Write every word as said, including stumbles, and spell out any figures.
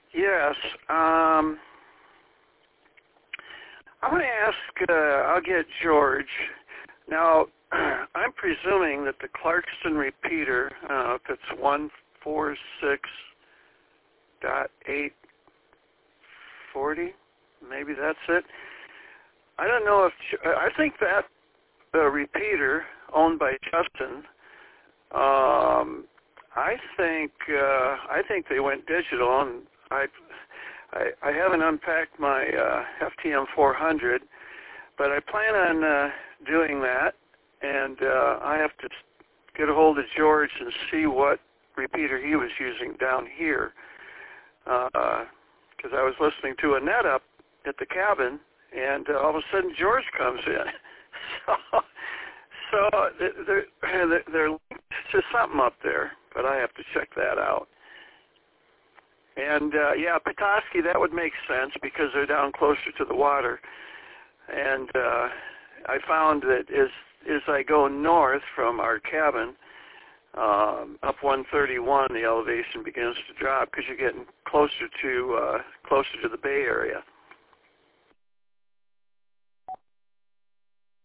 Yes. Um, I'm going to ask, uh, I'll get George. Now, I'm presuming that the Clarkston repeater, I don't know if it's one forty-six dot eight forty, maybe that's it. I don't know if, I think that uh, repeater owned by Justin, um, I think uh, I think they went digital, and I I, I haven't unpacked my uh, F T M four hundred, but I plan on uh, doing that, and uh, I have to get a hold of George and see what repeater he was using down here, because uh, I was listening to a net up at the cabin, and uh, all of a sudden George comes in. so so they're, they're, they're linked to something up there, but I have to check that out. And, uh, yeah, Petoskey, that would make sense because they're down closer to the water. And uh, I found that as, as I go north from our cabin, um, up one thirty-one, the elevation begins to drop because you're getting closer to uh, closer to the Bay Area.